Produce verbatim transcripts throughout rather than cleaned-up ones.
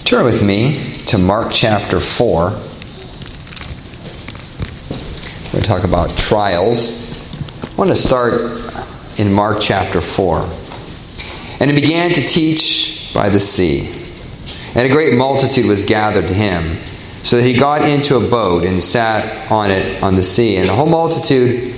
Turn with me to Mark chapter four. We're going to talk about trials. I want to start in Mark chapter four. And he began to teach by the sea. And a great multitude was gathered to him, so that he got into a boat and sat on it on the sea. And the whole multitude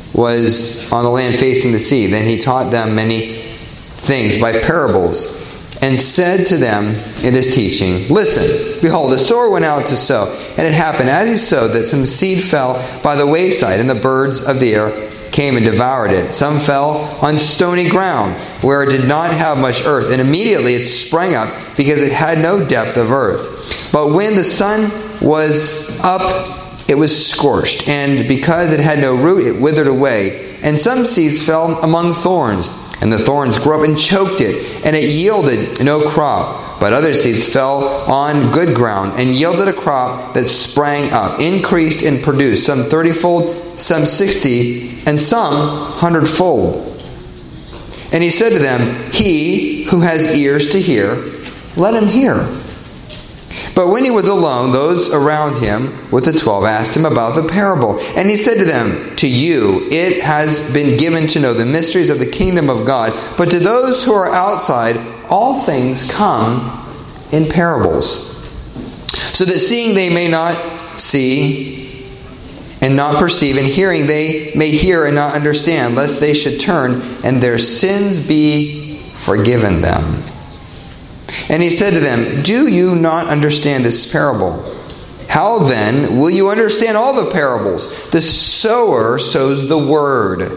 was on the land facing the sea. Then he taught them many things by parables, and said to them in his teaching, "Listen, behold, the sower went out to sow. And it happened as he sowed that some seed fell by the wayside, and the birds of the air came and devoured it. Some fell on stony ground, where it did not have much earth, and immediately it sprang up, because it had no depth of earth. But when the sun was up, it was scorched, and because it had no root, it withered away. And some seeds fell among thorns, and the thorns grew up and choked it, and it yielded no crop. But other seeds fell on good ground, and yielded a crop that sprang up, increased and produced, some thirtyfold, some sixty, and some hundredfold." And he said to them, "He who has ears to hear, let him hear." But when he was alone, those around him with the twelve asked him about the parable. And he said to them, "To you it has been given to know the mysteries of the kingdom of God, but to those who are outside, all things come in parables, so that seeing they may not see and not perceive, and hearing they may hear and not understand, lest they should turn and their sins be forgiven them." And he said to them, "Do you not understand this parable? How then will you understand all the parables? The sower sows the word.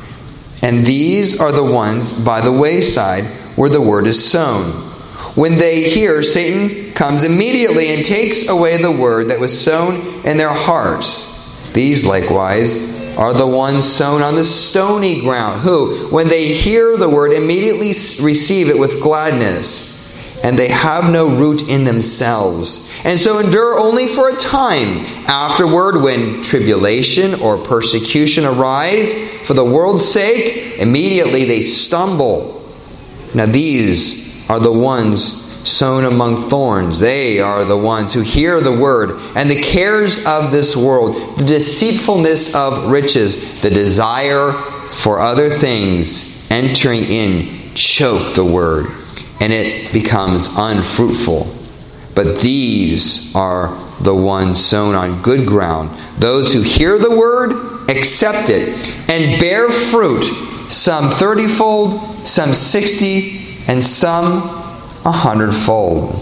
And these are the ones by the wayside where the word is sown. When they hear, Satan comes immediately and takes away the word that was sown in their hearts. These likewise are the ones sown on the stony ground, who, when they hear the word, immediately receive it with gladness. And they have no root in themselves, and so endure only for a time. Afterward, when tribulation or persecution arise for the world's sake, immediately they stumble. Now these are the ones sown among thorns. They are the ones who hear the word, and the cares of this world, the deceitfulness of riches, the desire for other things entering in, choke the word, and it becomes unfruitful. But these are the ones sown on good ground, those who hear the word, accept it, and bear fruit, some thirtyfold, some sixty, and some a hundredfold."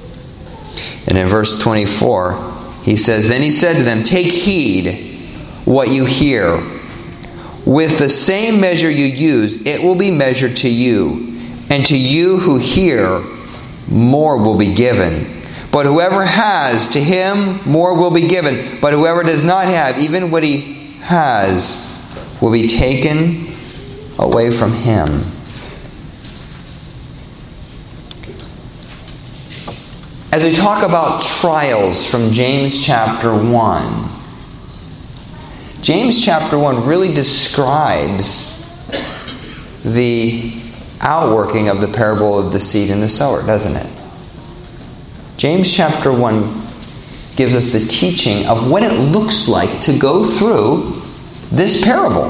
And in verse twenty-four, he says, "Then he said to them, Take heed what you hear. With the same measure you use, it will be measured to you. And to you who hear, more will be given. But whoever has, to him more will be given. But whoever does not have, even what he has, will be taken away from him." As we talk about trials from James chapter one, James chapter one really describes the outworking of the parable of the seed and the sower, doesn't it? James chapter one gives us the teaching of what it looks like to go through this parable.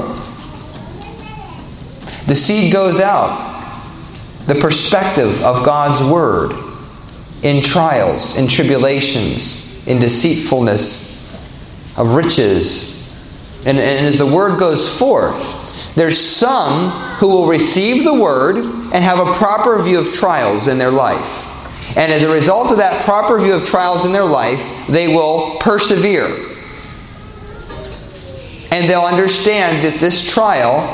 The seed goes out. The perspective of God's word in trials, in tribulations, in deceitfulness of riches. And, and as the word goes forth, there's some who will receive the word and have a proper view of trials in their life. And as a result of that proper view of trials in their life, they will persevere. And they'll understand that this trial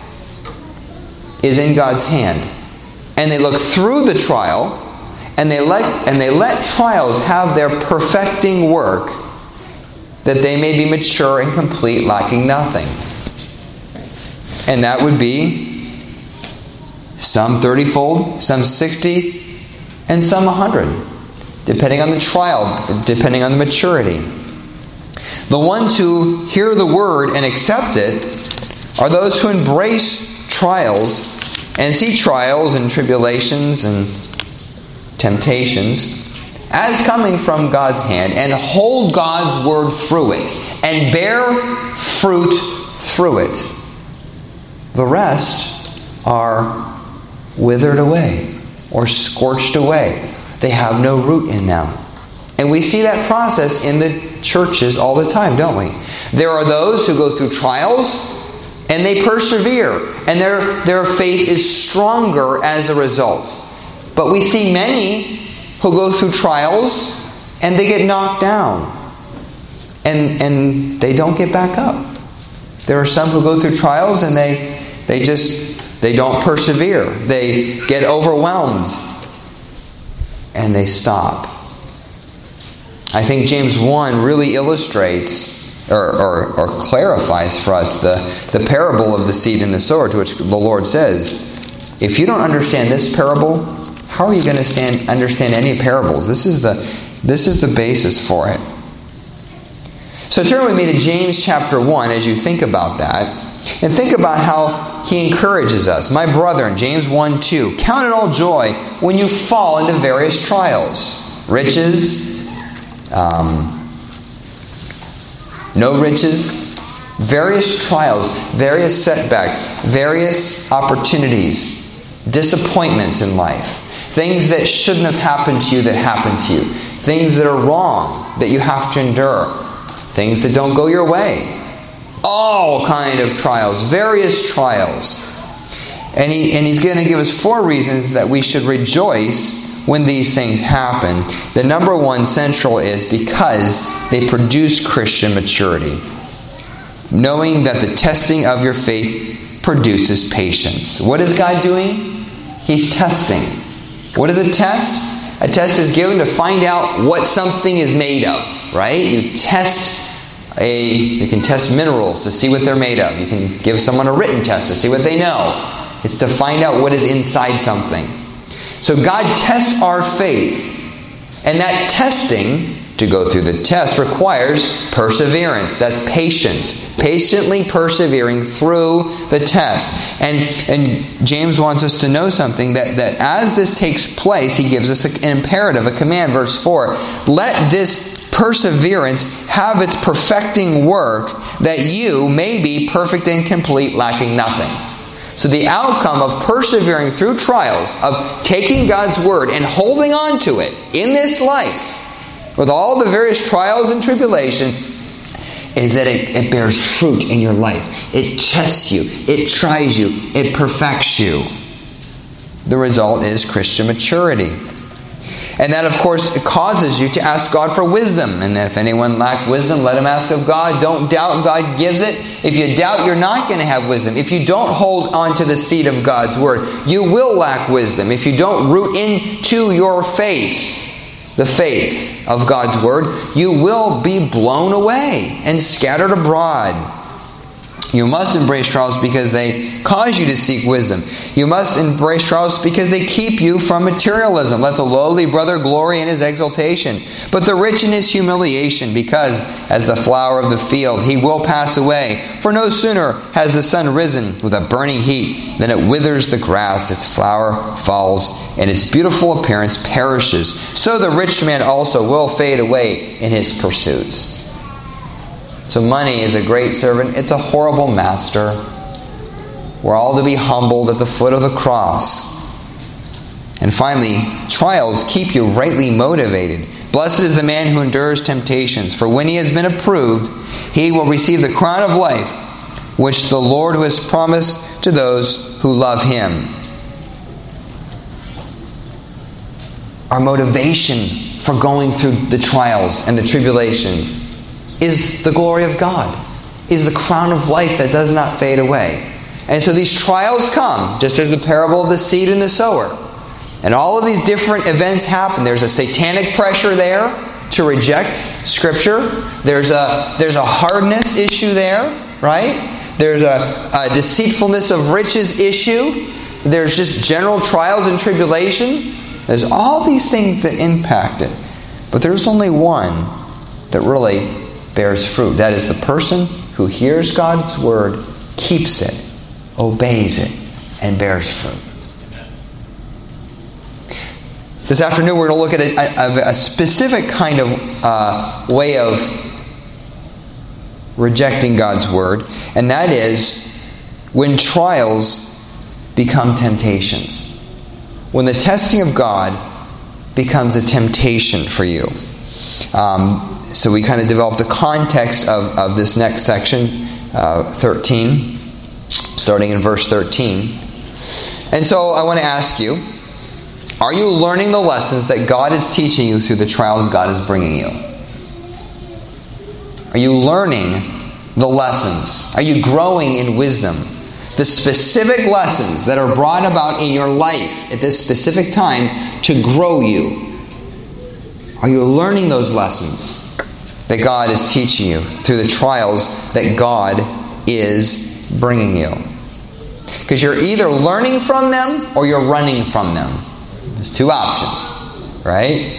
is in God's hand. And they look through the trial, and they let, and they let trials have their perfecting work, that they may be mature and complete, lacking nothing. And that would be some thirtyfold, some sixty, and some a hundred, depending on the trial, depending on the maturity. The ones who hear the word and accept it are those who embrace trials and see trials and tribulations and temptations as coming from God's hand, and hold God's word through it, and bear fruit through it. The rest are withered away or scorched away. They have no root in them. And we see that process in the churches all the time, don't we? There are those who go through trials and they persevere, and their, their faith is stronger as a result. But we see many who go through trials and they get knocked down and, and they don't get back up. There are some who go through trials and they, they just they don't persevere. They get overwhelmed and they stop. I think James one really illustrates or, or, or clarifies for us the, the parable of the seed and the sower, to which the Lord says, if you don't understand this parable, how are you going to stand, understand any parables? This is the this is the basis for it. So turn with me to James chapter one as you think about that, and think about how he encourages us. My brethren, James one two, count it all joy when you fall into various trials. Riches, um, no riches, various trials, various setbacks, various opportunities, disappointments in life, things that shouldn't have happened to you that happened to you, things that are wrong that you have to endure, things that don't go your way. All kind of trials, various trials. And, he, and he's going to give us four reasons that we should rejoice when these things happen. The number one central is because they produce Christian maturity. Knowing that the testing of your faith produces patience. What is God doing? He's testing. What is a test? A test is given to find out what something is made of, right? You test a, you can test minerals to see what they're made of. You can give someone a written test to see what they know. It's to find out what is inside something. So God tests our faith. And that testing, to go through the test, requires perseverance. That's patience. Patiently persevering through the test. And, and James wants us to know something, that, that as this takes place, he gives us an imperative, a command, verse four. Let this perseverance have its perfecting work, that you may be perfect and complete, lacking nothing. So the outcome of persevering through trials, of taking God's word and holding on to it in this life, with all the various trials and tribulations, is that it, it bears fruit in your life. It tests you. It tries you. It perfects you. The result is Christian maturity. And that, of course, causes you to ask God for wisdom. And if anyone lack wisdom, let him ask of God. Don't doubt God gives it. If you doubt, you're not going to have wisdom. If you don't hold on to the seed of God's word, you will lack wisdom. If you don't root into your faith, the faith of God's word, you will be blown away and scattered abroad. You must embrace trials because they cause you to seek wisdom. You must embrace trials because they keep you from materialism. Let the lowly brother glory in his exaltation, but the rich in his humiliation, because as the flower of the field he will pass away. For no sooner has the sun risen with a burning heat than it withers the grass, its flower falls, and its beautiful appearance perishes. So the rich man also will fade away in his pursuits. So money is a great servant. It's a horrible master. We're all to be humbled at the foot of the cross. And finally, trials keep you rightly motivated. Blessed is the man who endures temptations, for when he has been approved, he will receive the crown of life, which the Lord who has promised to those who love him. Our motivation for going through the trials and the tribulations is the glory of God, is the crown of life that does not fade away. And so these trials come, just as the parable of the seed and the sower. And all of these different events happen. There's a satanic pressure there to reject Scripture. There's a, there's a hardness issue there, right? There's a, a deceitfulness of riches issue. There's just general trials and tribulation. There's all these things that impact it. But there's only one that really bears fruit. That is the person who hears God's word, keeps it, obeys it, and bears fruit. This afternoon we're going to look at a, a, a specific kind of uh, way of rejecting God's Word, and that is when trials become temptations. When the testing of God becomes a temptation for you. Um, so we kind of developed the context of, of this next section, uh, thirteen, starting in verse thirteen. And so I want to ask you, are you learning the lessons that God is teaching you through the trials God is bringing you? Are you learning the lessons? Are you growing in wisdom? The specific lessons that are brought about in your life at this specific time to grow you. Are you learning those lessons that God is teaching you through the trials that God is bringing you? Because you're either learning from them or you're running from them. There's two options, right?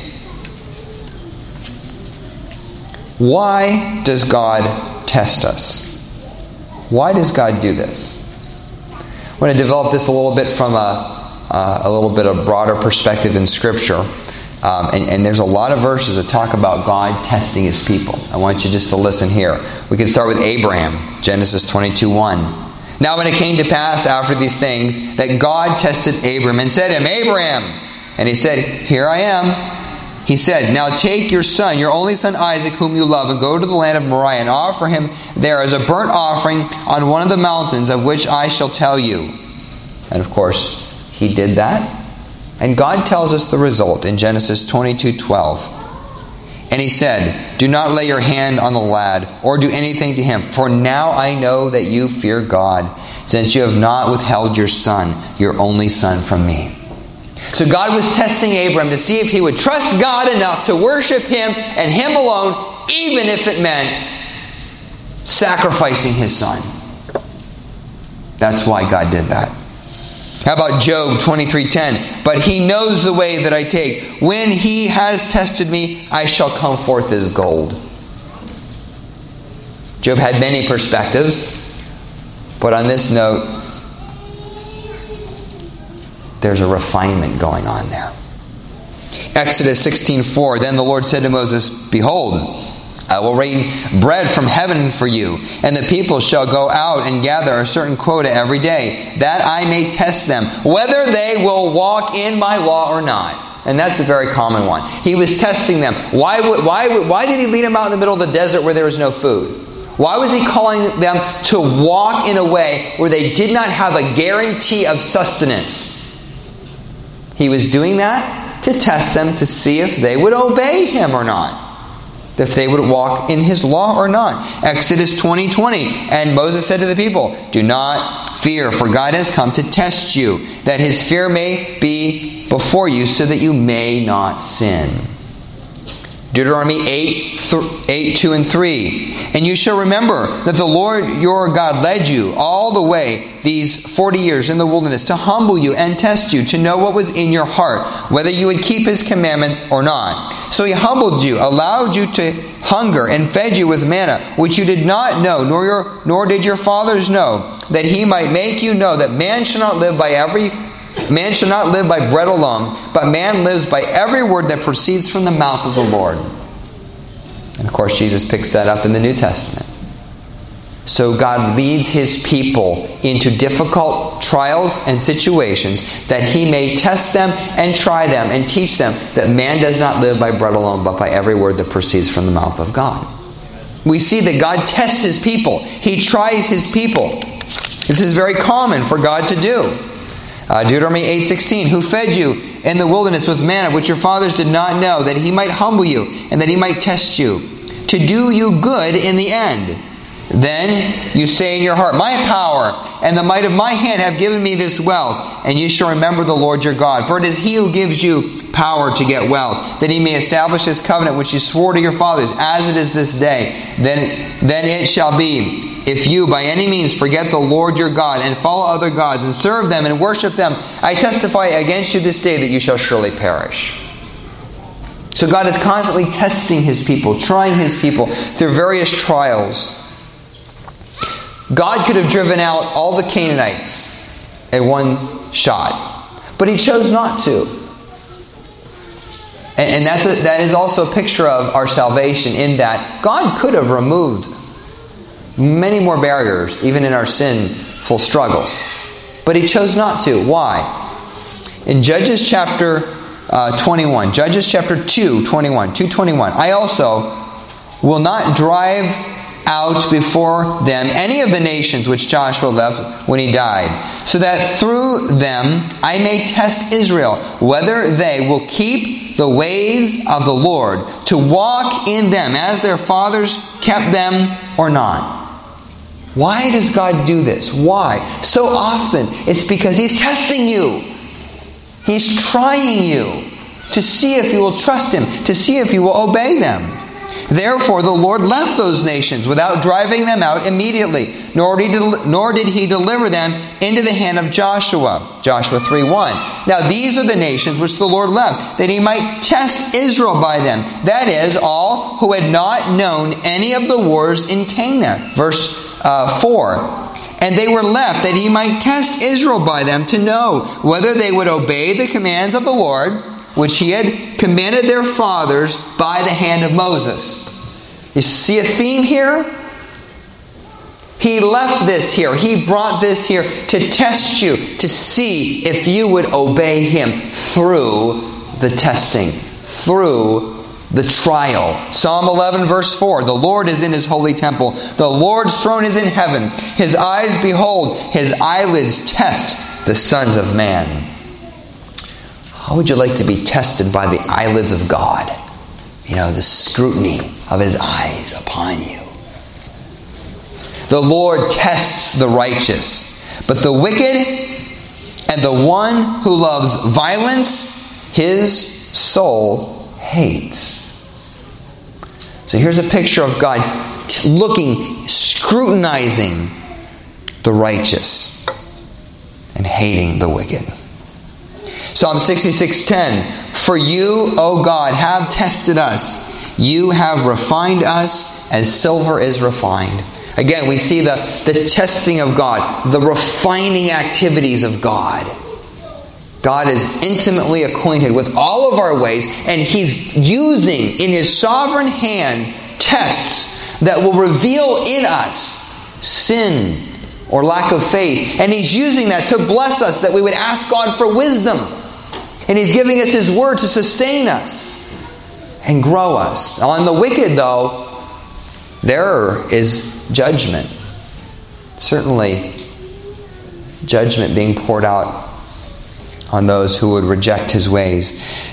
Why does God test us? Why does God do this? I want to develop this a little bit from a, uh, a little bit of broader perspective in Scripture. Um, and, and there's a lot of verses that talk about God testing His people. I want you just to listen here. We can start with Abraham, Genesis twenty-two one. Now when it came to pass after these things, that God tested Abram and said to him, Abraham! And he said, Here I am. He said, Now take your son, your only son Isaac, whom you love, and go to the land of Moriah, and offer him there as a burnt offering on one of the mountains of which I shall tell you. And of course, he did that. And God tells us the result in Genesis twenty-two twelve. And he said, Do not lay your hand on the lad, or do anything to him, for now I know that you fear God, since you have not withheld your son, your only son, from me. So God was testing Abram to see if he would trust God enough to worship Him and Him alone, even if it meant sacrificing his son. That's why God did that. How about Job twenty-three ten? But He knows the way that I take. When He has tested me, I shall come forth as gold. Job had many perspectives, but on this note, there's a refinement going on there. Exodus sixteen four. Then the Lord said to Moses, Behold, I will rain bread from heaven for you, and the people shall go out and gather a certain quota every day, that I may test them, whether they will walk in my law or not. And that's a very common one. He was testing them. Why, why, why did He lead them out in the middle of the desert where there was no food? Why was He calling them to walk in a way where they did not have a guarantee of sustenance? He was doing that to test them to see if they would obey Him or not. If they would walk in His law or not. Exodus twenty twenty. And Moses said to the people, Do not fear, for God has come to test you, that His fear may be before you, so that you may not sin. Deuteronomy eight, two and three. And you shall remember that the Lord your God led you all the way these forty years in the wilderness to humble you and test you, to know what was in your heart, whether you would keep His commandment or not. So He humbled you, allowed you to hunger, and fed you with manna, which you did not know, nor your nor did your fathers know, that He might make you know that man shall not live by every Man shall not live by bread alone, but man lives by every word that proceeds from the mouth of the Lord. And of course, Jesus picks that up in the New Testament. So God leads His people into difficult trials and situations that He may test them and try them and teach them that man does not live by bread alone, but by every word that proceeds from the mouth of God. We see that God tests His people. He tries His people. This is very common for God to do. Uh, Deuteronomy eight sixteen, who fed you in the wilderness with manna, which your fathers did not know, that He might humble you, and that He might test you, to do you good in the end. Then you say in your heart, My power and the might of my hand have given me this wealth, and you shall remember the Lord your God. For it is He who gives you power to get wealth, that He may establish His covenant which He swore to your fathers, as it is this day. Then, then it shall be, if you by any means forget the Lord your God, and follow other gods, and serve them, and worship them, I testify against you this day that you shall surely perish. So God is constantly testing His people, trying His people through various trials. God could have driven out all the Canaanites in one shot, but He chose not to. And, and that's a, that is also a picture of our salvation, in that God could have removed many more barriers, even in our sinful struggles. But He chose not to. Why? In Judges chapter uh, twenty-one, Judges chapter two, twenty-one, two twenty-one, I also will not drive out before them any of the nations which Joshua left when he died, so that through them I may test Israel, whether they will keep the ways of the Lord, to walk in them as their fathers kept them or not. Why does God do this? Why? So often it's because He's testing you. He's trying you to see if you will trust Him, to see if you will obey them. Therefore the Lord left those nations without driving them out immediately, nor did, he, nor did he deliver them into the hand of Joshua. Joshua three one. Now these are the nations which the Lord left, that He might test Israel by them. That is, all who had not known any of the wars in Canaan. Verse uh, four. And they were left that He might test Israel by them, to know whether they would obey the commands of the Lord, which He had commanded their fathers by the hand of Moses. You see a theme here? He left this here. He brought this here to test you, to see if you would obey Him through the testing, through the trial. Psalm eleven verse four, the Lord is in His holy temple. The Lord's throne is in heaven. His eyes behold, His eyelids test the sons of man. How would you like to be tested by the eyelids of God? You know, the scrutiny of His eyes upon you. The Lord tests the righteous, but the wicked and the one who loves violence, His soul hates. So here's a picture of God looking, scrutinizing the righteous and hating the wicked. Psalm sixty-six ten, for you, O God, have tested us. You have refined us as silver is refined. Again, we see the, the testing of God, the refining activities of God. God is intimately acquainted with all of our ways, and He's using in His sovereign hand tests that will reveal in us sin or lack of faith. And He's using that to bless us, that we would ask God for wisdom. And He's giving us His word to sustain us and grow us. On the wicked, though, there is judgment. Certainly, judgment being poured out on those who would reject His ways.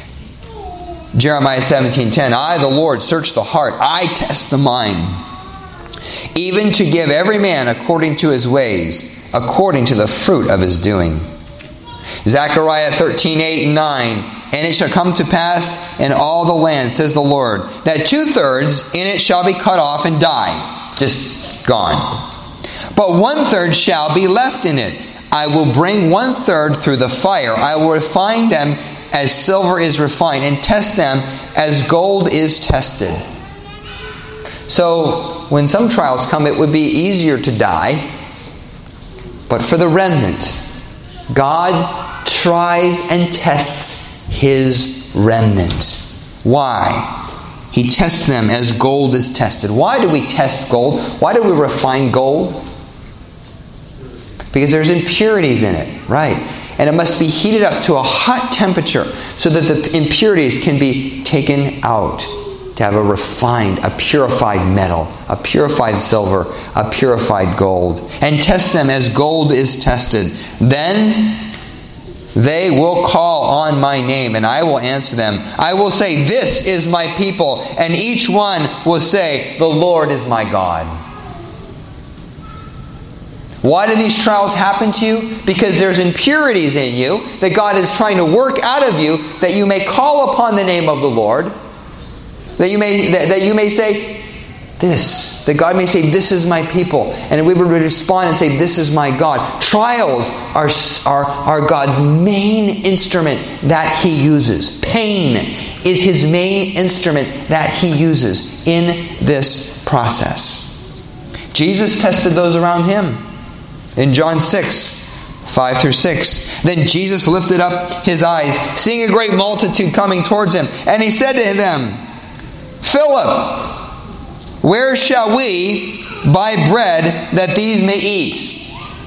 Jeremiah seventeen ten, I, the Lord, search the heart. I test the mind, even to give every man according to his ways, according to the fruit of his doing. Zechariah thirteen eight and nine, and it shall come to pass in all the land, says the Lord, that two-thirds in it shall be cut off and die. Just gone. But one-third shall be left in it. I will bring one-third through the fire. I will refine them as silver is refined, and test them as gold is tested. So, when some trials come, it would be easier to die. But for the remnant, God tries and tests His remnant. Why? He tests them as gold is tested. Why do we test gold? Why do we refine gold? Because there's impurities in it, right? And it must be heated up to a hot temperature so that the impurities can be taken out. To have a refined, a purified metal, a purified silver, a purified gold. And test them as gold is tested. Then they will call on my name, and I will answer them. I will say, this is my people. And each one will say, the Lord is my God. Why do these trials happen to you? Because there's impurities in you that God is trying to work out of you, that you may call upon the name of the Lord. That you may that, that you may say this. That God may say, this is my people. And we would respond and say, this is my God. Trials are, are, are God's main instrument that He uses. Pain is His main instrument that He uses in this process. Jesus tested those around Him. In John six, five through six. Then Jesus lifted up his eyes, seeing a great multitude coming towards him. And he said to them, Philip, where shall we buy bread that these may eat?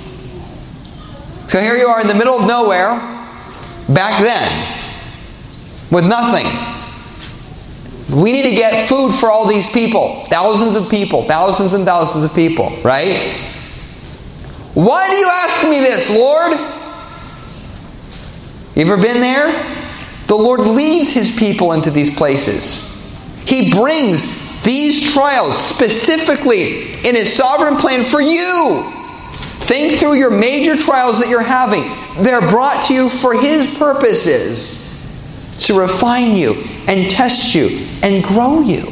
So here you are in the middle of nowhere, back then, with nothing. We need to get food for all these people. Thousands of people. Thousands and thousands of people. Right? Why do you ask me this, Lord? You ever been there? The Lord leads His people into these places. He brings these trials specifically in His sovereign plan for you. Think through your major trials that you're having. They're brought to you for His purposes. To refine you and test you and grow you.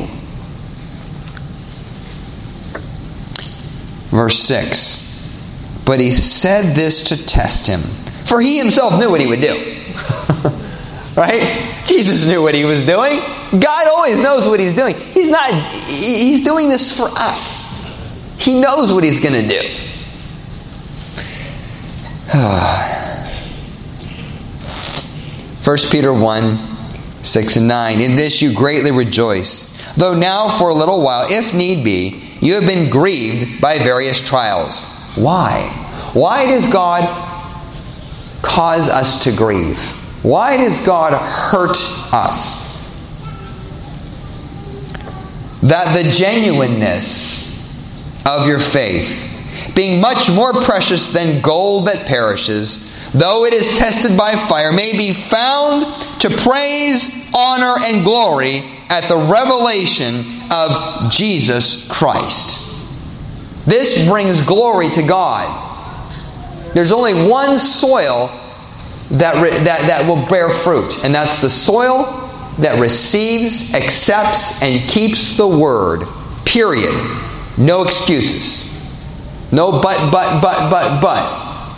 Verse six. But He said this to test him, for He Himself knew what He would do. Right? Jesus knew what He was doing. God always knows what He's doing. He's not, He's doing this for us. He knows what He's going to do. First Peter one, six and nine. In this you greatly rejoice, though now for a little while, if need be, you have been grieved by various trials. Why? Why does God cause us to grieve? Why does God hurt us? That the genuineness of your faith, being much more precious than gold that perishes, though it is tested by fire, may be found to praise, honor, and glory at the revelation of Jesus Christ. This brings glory to God. There's only one soil that, re- that, that will bear fruit, and that's the soil that receives, accepts, and keeps the Word. Period. No excuses. No but, but, but, but, but.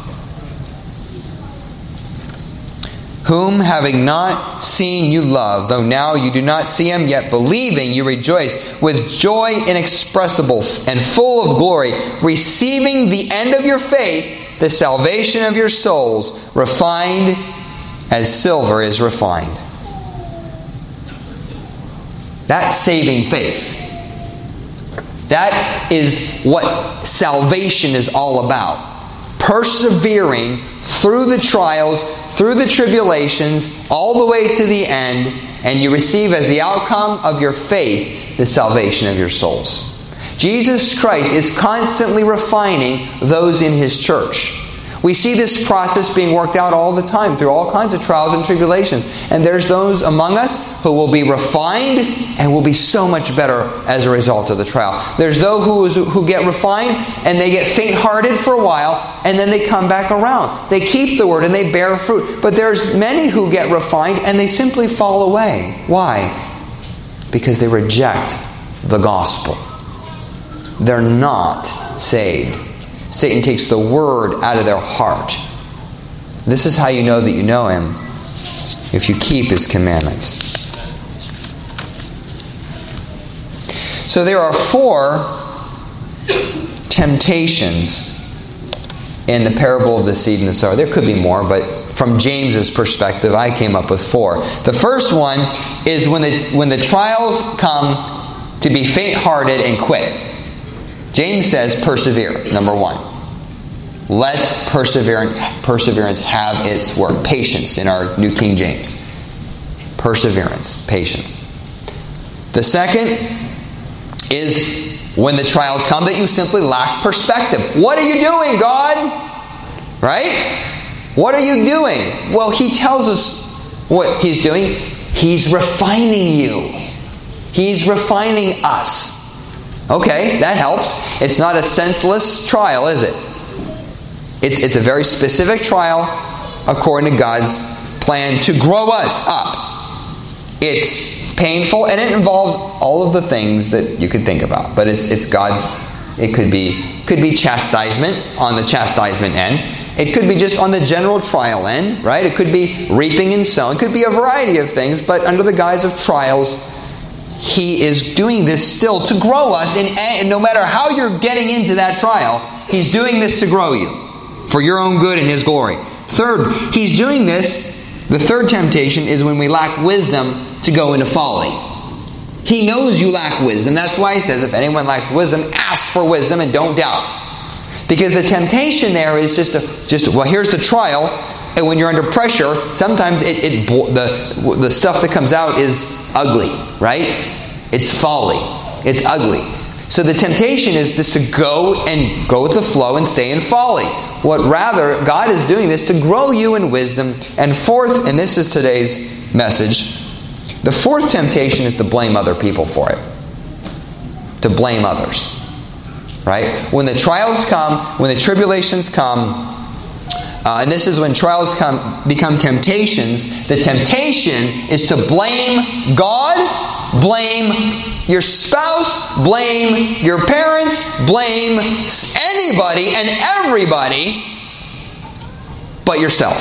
Whom having not seen you love, though now you do not see Him, yet believing you rejoice with joy inexpressible and full of glory, receiving the end of your faith, the salvation of your souls, refined as silver is refined. That's saving faith. That is what salvation is all about. Persevering through the trials, through the tribulations, all the way to the end, and you receive as the outcome of your faith the salvation of your souls. Jesus Christ is constantly refining those in His church. We see this process being worked out all the time through all kinds of trials and tribulations. And there's those among us who will be refined and will be so much better as a result of the trial. There's those who, who get refined and they get faint-hearted for a while and then they come back around. They keep the Word and they bear fruit. But there's many who get refined and they simply fall away. Why? Because they reject the gospel. They're not saved. Satan takes the Word out of their heart. This is how you know that you know Him, if you keep His commandments. So there are four temptations in the parable of the seed and the sower. There could be more, but from James's perspective, I came up with four. The first one is when the, when the trials come to be faint-hearted and quit. James says persevere, number one. Let perseverance, perseverance have its work. Patience in our New King James. Perseverance, patience. The second is when the trials come that you simply lack perspective. What are you doing, God? Right? What are you doing? Well, He tells us what He's doing. He's refining you. He's refining us. Okay, that helps. It's not a senseless trial, is it? It's, it's a very specific trial according to God's plan to grow us up. It's painful and it involves all of the things that you could think about. But it's it's God's, it could be could be chastisement on the chastisement end. It could be just on the general trial end, right? It could be reaping and sowing. It could be a variety of things, but under the guise of trials, He is doing this still to grow us. And no matter how you're getting into that trial, He's doing this to grow you. for your own good and His glory. Third, He's doing this. The third temptation is when we lack wisdom to go into folly. He knows you lack wisdom. That's why He says, if anyone lacks wisdom, ask for wisdom and don't doubt. Because the temptation there is just, a, just well, here's the trial. And when you're under pressure, sometimes it, it the, the stuff that comes out is ugly, right? It's folly. It's ugly. So the temptation is just to go and go with the flow and stay in folly. What rather, God is doing this to grow you in wisdom. And fourth, and this is today's message, the fourth temptation is to blame other people for it. To blame others. Right? When the trials come, when the tribulations come, uh, and this is when trials come become temptations, the temptation is to blame God, blame your spouse, blame your parents, blame anybody and everybody but yourself.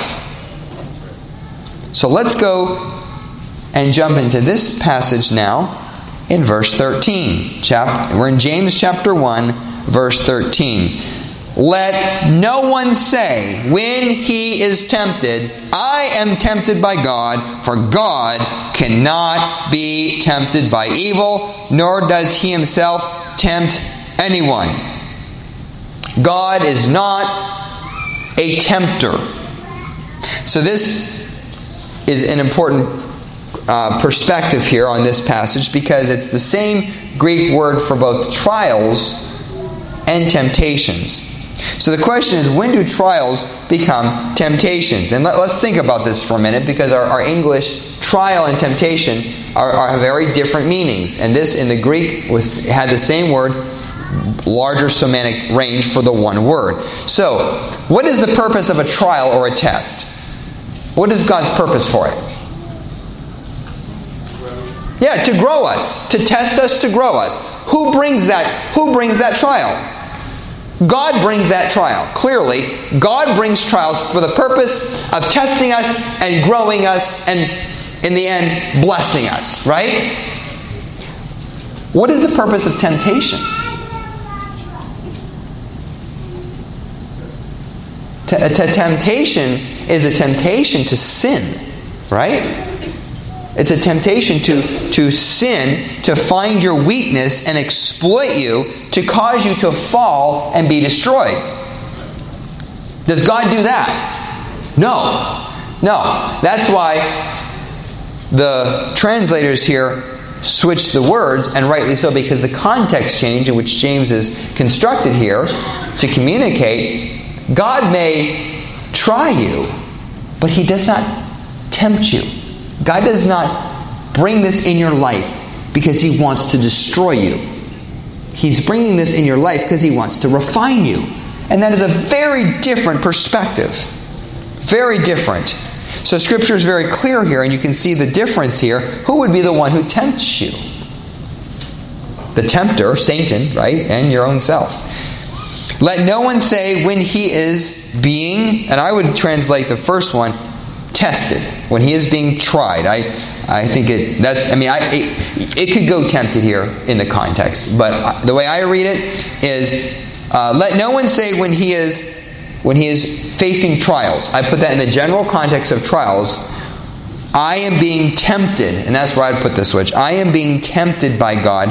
So let's go and jump into this passage now in verse thirteen. Chap- we're in James chapter one, verse thirteen. Let no one say when he is tempted, I am tempted by God, for God cannot be tempted by evil, nor does He Himself tempt anyone. God is not a tempter. So this is an important uh, perspective here on this passage, because it's the same Greek word for both trials and temptations. So the question is, when do trials become temptations? And let, let's think about this for a minute, because our, our English trial and temptation are, are very different meanings. And this in the Greek was had the same word, larger semantic range for the one word. So, what is the purpose of a trial or a test? What is God's purpose for it? Yeah, to grow us, to test us, to grow us. Who brings that? Who brings that trial? God brings that trial. Clearly, God brings trials for the purpose of testing us and growing us and, in the end, blessing us. Right? What is the purpose of temptation? T- a t- temptation is a temptation to sin. Right? It's a temptation to, to sin, to find your weakness and exploit you, to cause you to fall and be destroyed. Does God do that? No. No. That's why the translators here switch the words, and rightly so, because the context change in which James is constructed here to communicate, God may try you, but He does not tempt you. God does not bring this in your life because He wants to destroy you. He's bringing this in your life because He wants to refine you. And that is a very different perspective. Very different. So Scripture is very clear here, and you can see the difference here. Who would be the one who tempts you? The tempter, Satan, right? And your own self. Let no one say when he is being, and I would translate the first one, tested, when he is being tried. I I think it that's I mean I it, it could go tempted here in the context, but the way I read it is uh, let no one say when he is when he is facing trials. I put that in the general context of trials. I am being tempted, and that's where I'd put the switch. I am being tempted by God.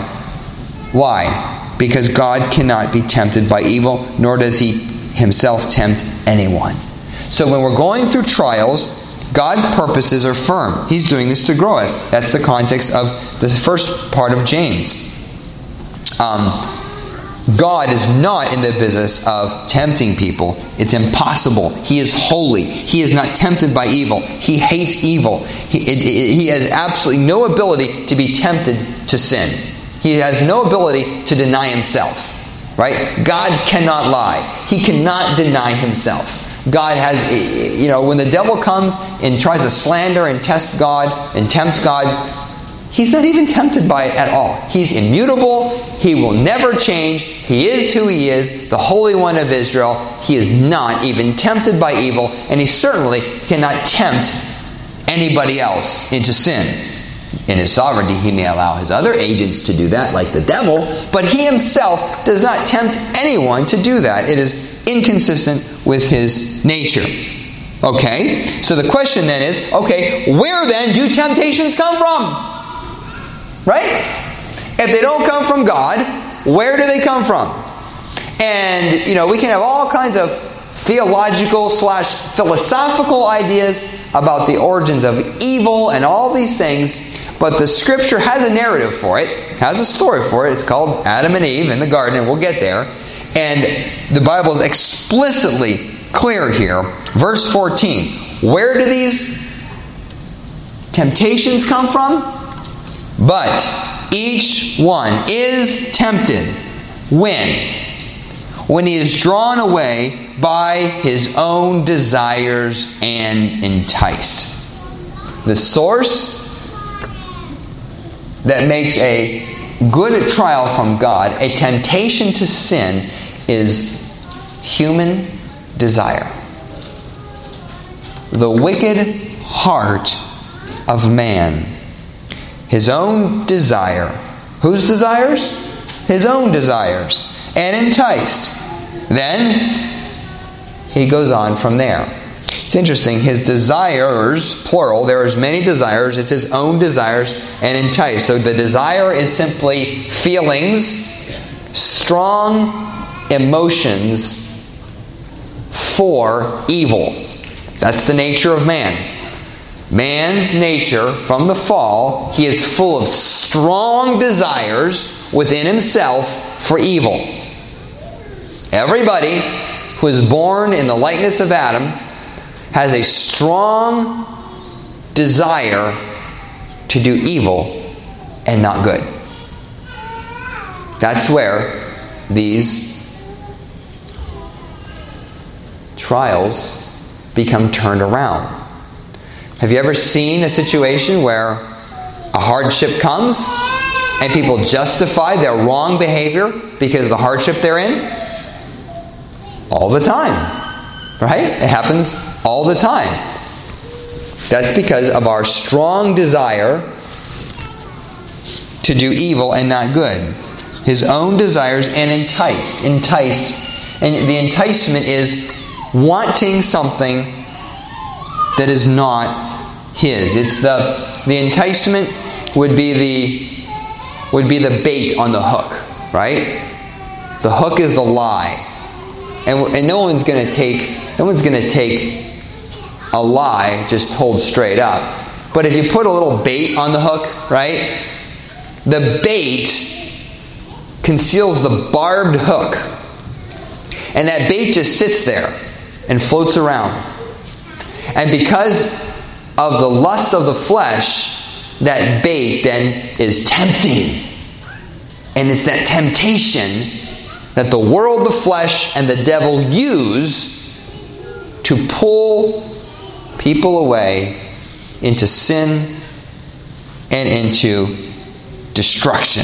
Why? Because God cannot be tempted by evil, nor does He Himself tempt anyone. So when we're going through trials, God's purposes are firm. He's doing this to grow us. That's the context of the first part of James. Um, God is not in the business of tempting people. It's impossible. He is holy. He is not tempted by evil. He hates evil. He, it, it, he has absolutely no ability to be tempted to sin. He has no ability to deny Himself. Right? God cannot lie. He cannot deny Himself. God has, you know, when the devil comes and tries to slander and test God and tempt God, He's not even tempted by it at all. He's immutable. He will never change. He is who He is, the Holy One of Israel. He is not even tempted by evil, and He certainly cannot tempt anybody else into sin. In His sovereignty, He may allow His other agents to do that, like the devil, but He Himself does not tempt anyone to do that. It is inconsistent with his nature. Okay, so the question then is, okay, where then do temptations come from? Right? If they don't come from God, where do they come from? And, you know, we can have all kinds of theological slash philosophical ideas about the origins of evil and all these things, but the Scripture has a narrative for it, has a story for it. It's called Adam and Eve in the garden, and we'll get there. And the Bible is explicitly clear here. Verse fourteen. Where do these temptations come from? But each one is tempted when? When he is drawn away by his own desires and enticed. The source that makes a good trial from God, a temptation to sin, is human desire. The wicked heart of man. His own desire. Whose desires? His own desires. And enticed. Then he goes on from there. It's interesting. His desires, plural, there is many desires. It's his own desires and enticed. So the desire is simply feelings, strong emotions for evil. That's the nature of man. Man's nature, from the fall, he is full of strong desires within himself for evil. Everybody who is born in the likeness of Adam has a strong desire to do evil and not good. That's where these trials become turned around. Have you ever seen a situation where a hardship comes and people justify their wrong behavior because of the hardship they're in? All the time. Right? It happens all the time. That's because of our strong desire to do evil and not good. His own desires and enticed. Enticed. And the enticement is wanting something that is not his. It's the the enticement would be the would be the bait on the hook, right? The hook is the lie. And, and no one's going to take no one's going to take a lie just told straight up. But if you put a little bait on the hook, right? The bait conceals the barbed hook. And that bait just sits there and floats around. And because of the lust of the flesh, that bait then is tempting. And it's that temptation that the world, the flesh, and the devil use to pull people away into sin and into destruction.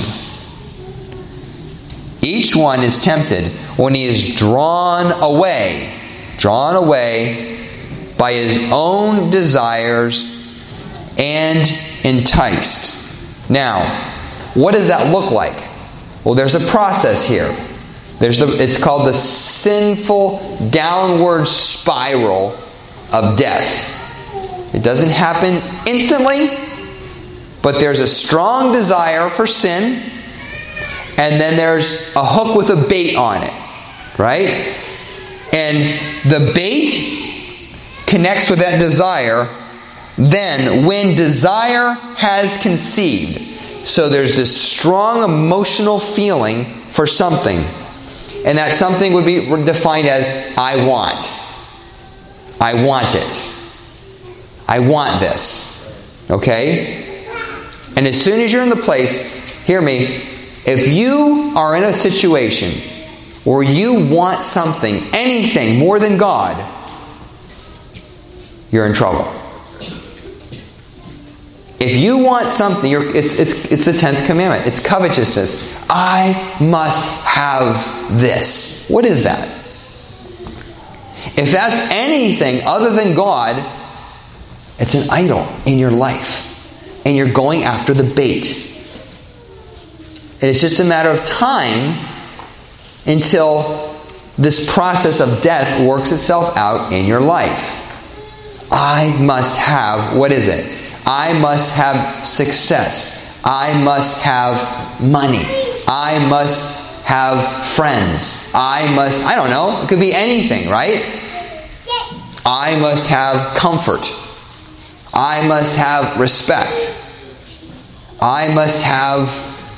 Each one is tempted when he is drawn away, drawn away by his own desires and enticed. Now, what does that look like? Well, there's a process here. There's the, it's called the sinful downward spiral of death. It doesn't happen instantly, but there's a strong desire for sin, and then there's a hook with a bait on it, right? And the bait connects with that desire. Then, when desire has conceived, so there's this strong emotional feeling for something. And that something would be defined as, I want. I want it. I want this. Okay? And as soon as you're in the place, hear me, if you are in a situation where you want something, anything more than God, you're in trouble. If you want something, you're, it's, it's, it's the tenth commandment. It's covetousness. I must have this. What is that? If that's anything other than God, it's an idol in your life. And you're going after the bait. And it's just a matter of time until this process of death works itself out in your life. I must have, what is it? I must have success. I must have money. I must have friends. I must, I don't know, it could be anything, right? I must have comfort. I must have respect. I must have,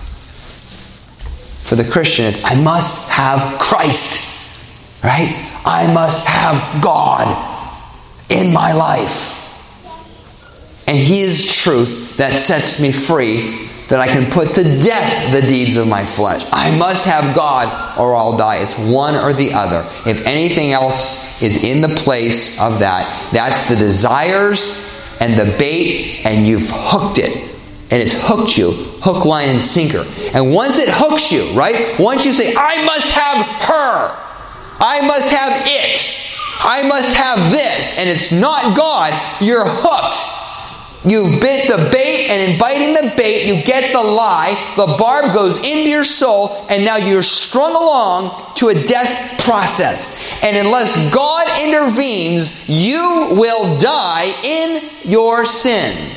for the Christian, it's I must have Christ, right? I must have God in my life. And He is truth that sets me free, that I can put to death the deeds of my flesh. I must have God or I'll die. It's one or the other. If anything else is in the place of that, that's the desires and the bait, and you've hooked it. And it's hooked you, hook, line, and sinker. And once it hooks you, right? Once you say, I must have her. I must have it. I must have this. And it's not God, you're hooked. You've bit the bait, and in biting the bait, you get the lie. The barb goes into your soul, and now you're strung along to a death process. And unless God intervenes, you will die in your sin.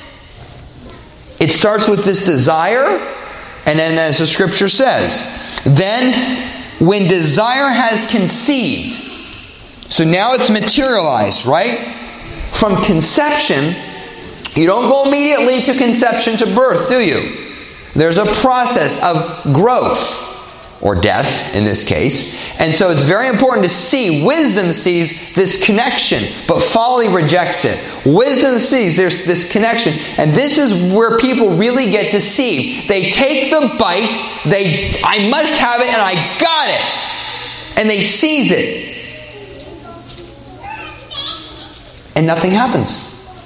It starts with this desire, and then as the Scripture says, then when desire has conceived, so now it's materialized, right? From conception, you don't go immediately to conception to birth, do you? There's a process of growth, or death in this case. And so it's very important to see. Wisdom sees this connection, but folly rejects it. Wisdom sees there's this connection. And this is where people really get deceived. They take the bite, they, I must have it, and I got it. And they seize it. And nothing happens.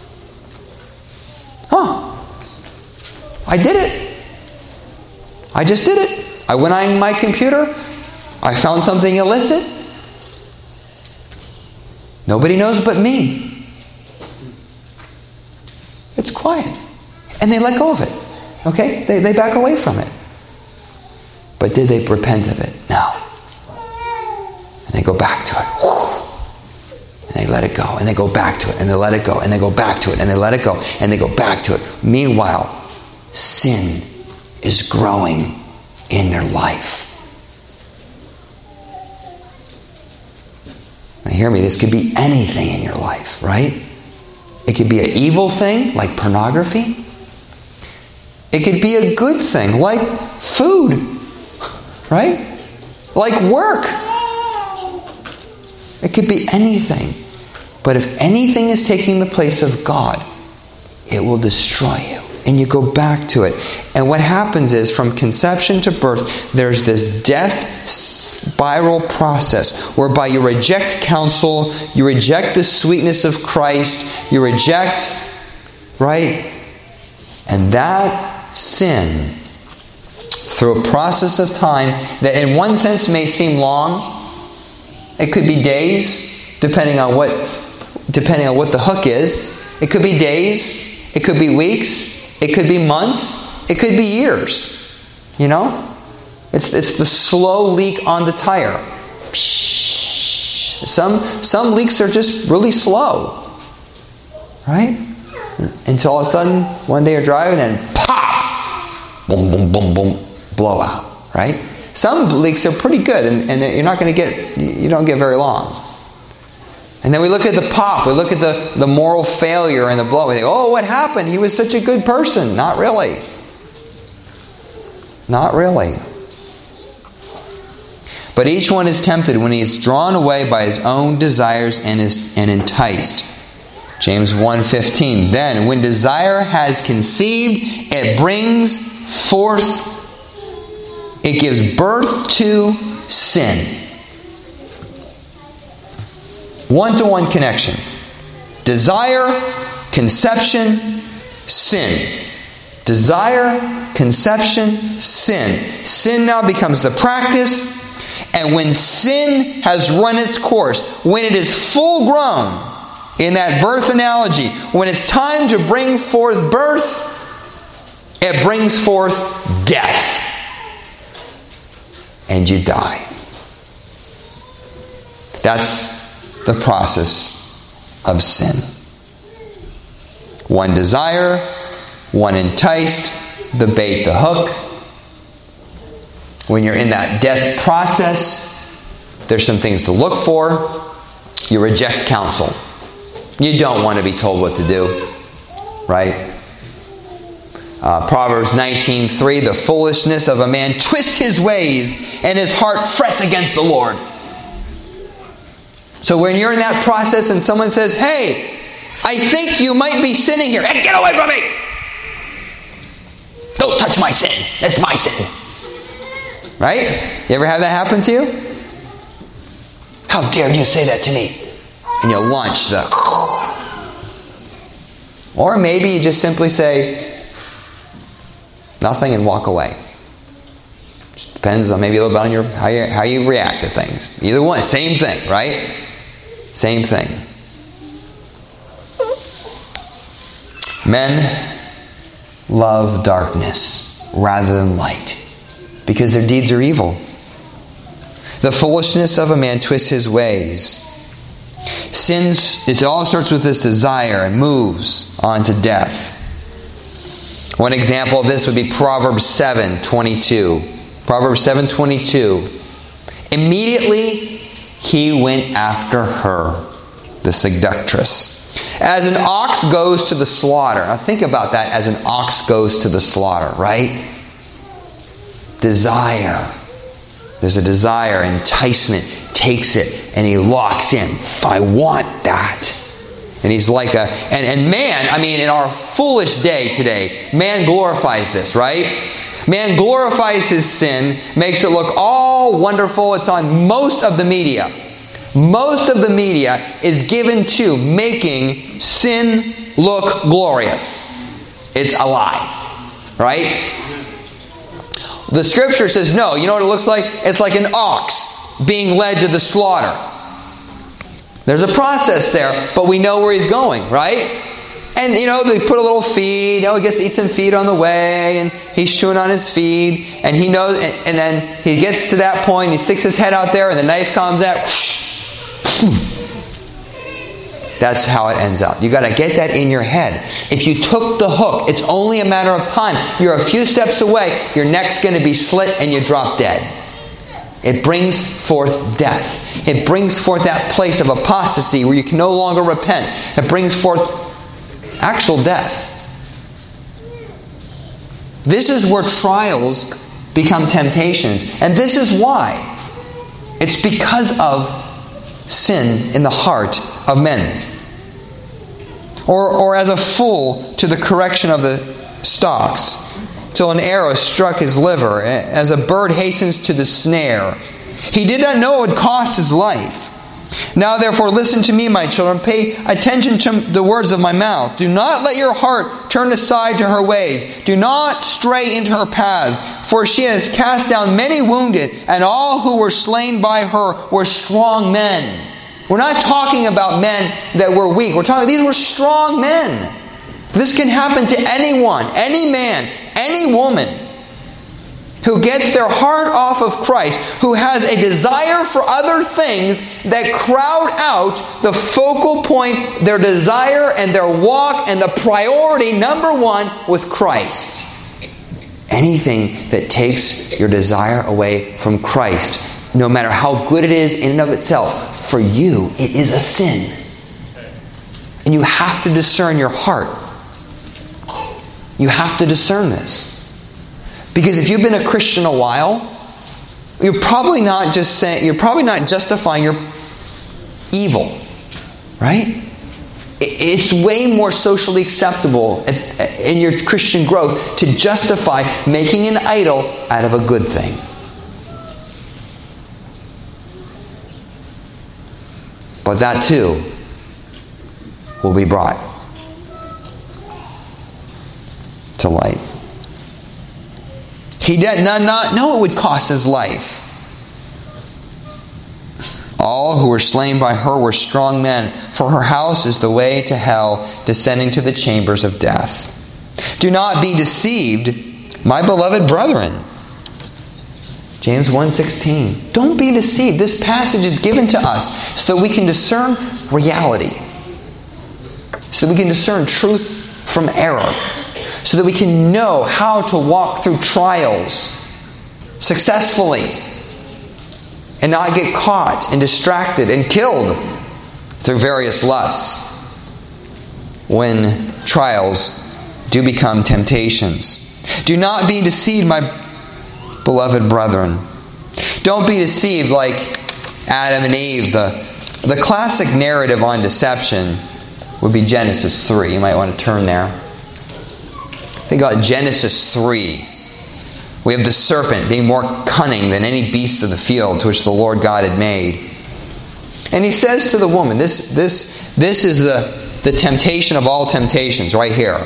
Huh. I did it. I just did it. I went on my computer. I found something illicit. Nobody knows but me. It's quiet. And they let go of it. Okay? They, they back away from it. But did they repent of it? No. And they go back to it. Whew. And they let it go. And they go back to it. And they let it go. And they go back to it. And they let it go. And they go back to it. Meanwhile, sin is growing in their life. Now hear me, this could be anything in your life, right? It could be an evil thing, like pornography. It could be a good thing, like food, right? Like work. It could be anything. But if anything is taking the place of God, it will destroy you. And you go back to it. And what happens is, from conception to birth, there's this death spiral process whereby you reject counsel, you reject the sweetness of Christ, you reject, right? And that sin, through a process of time that in one sense may seem long, it could be days, depending on what, depending on what the hook is. It could be days, it could be weeks, it could be months. It could be years. You know? It's it's the slow leak on the tire. Some some leaks are just really slow. Right? Until all of a sudden, one day you're driving and pop! Boom, boom, boom, boom. Blowout. Right? Some leaks are pretty good, and, and you're not going to get, you don't get very long. And then we look at the pop, we look at the, the moral failure and the blow. We think, oh, what happened? He was such a good person. Not really. Not really. But each one is tempted when he is drawn away by his own desires and is and enticed. James one fifteen. Then, when desire has conceived, it brings forth, it gives birth to sin. One-to-one connection. Desire, conception, sin. Desire, conception, sin. Sin now becomes the practice. And when sin has run its course, when it is full grown, in that birth analogy, when it's time to bring forth birth, it brings forth death. And you die. That's the process of sin. One desire, one enticed, the bait, the hook. When you're in that death process, there's some things to look for. You reject counsel. You don't want to be told what to do. Right? Uh, Proverbs nineteen three, the foolishness of a man twists his ways, and his heart frets against the Lord. So when you're in that process and someone says, hey, I think you might be sinning here, and get away from me! Don't touch my sin. That's my sin. Right? You ever have that happen to you? How dare you say that to me? And you launch the... Or maybe you just simply say nothing and walk away. Just depends on maybe a little bit on your how you, how you react to things. Either one, same thing, right? Same thing. Men love darkness rather than light because their deeds are evil. The foolishness of a man twists his ways. Sins, it all starts with this desire and moves on to death. One example of this would be Proverbs seven twenty-two. Proverbs seven twenty-two. Immediately he went after her, the seductress. As an ox goes to the slaughter. Now think about that, as an ox goes to the slaughter, right? Desire. There's a desire, enticement takes it, and he locks in. I want that. And he's like a... And, and man, I mean, in our foolish day today, man glorifies this, right? Man glorifies his sin, makes it look all wonderful. It's on most of the media. Most of the media is given to making sin look glorious. It's a lie. Right? The scripture says no. You know what it looks like? It's like an ox being led to the slaughter. There's a process there, but we know where he's going, right? And, you know, they put a little feed. You know, he gets to eat some feed on the way, and he's chewing on his feed, and he knows, and, and then he gets to that point, he sticks his head out there, and the knife comes out. That's how it ends up. You got to get that in your head. If you took the hook, it's only a matter of time. You're a few steps away, your neck's going to be slit, and you drop dead. It brings forth death. It brings forth that place of apostasy where you can no longer repent. It brings forth actual death. This is where trials become temptations. And this is why. It's because of sin in the heart of men. Or, or as a fool to the correction of the stocks, till an arrow struck his liver, as a bird hastens to the snare. He did not know it would cost his life. Now therefore listen to me, my children. Pay attention to the words of my mouth. Do not let your heart turn aside to her ways. Do not stray into her paths. For she has cast down many wounded, and all who were slain by her were strong men. We're not talking about men that were weak. We're talking, these were strong men. This can happen to anyone, any man, any woman who gets their heart off of Christ, who has a desire for other things that crowd out the focal point, their desire and their walk and the priority number one with Christ. Anything that takes your desire away from Christ, no matter how good it is in and of itself, for you it is a sin. And you have to discern your heart. You have to discern this. Because if you've been a Christian a while, you're probably not just saying, you're probably not justifying your evil. Right? It's way more socially acceptable in your Christian growth to justify making an idol out of a good thing. But that too will be brought to light. He did not, not know it would cost his life. All who were slain by her were strong men, for her house is the way to hell, descending to the chambers of death. Do not be deceived, my beloved brethren. James one sixteen. Don't be deceived. This passage is given to us so that we can discern reality. So that we can discern truth from error. So that we can know how to walk through trials successfully and not get caught and distracted and killed through various lusts when trials do become temptations. Do not be deceived, my beloved brethren. Don't be deceived like Adam and Eve. The, the classic narrative on deception would be Genesis three. You might want to turn there. Think about Genesis three. We have the serpent being more cunning than any beast of the field to which the Lord God had made. And he says to the woman, this, this, this is the, the temptation of all temptations right here.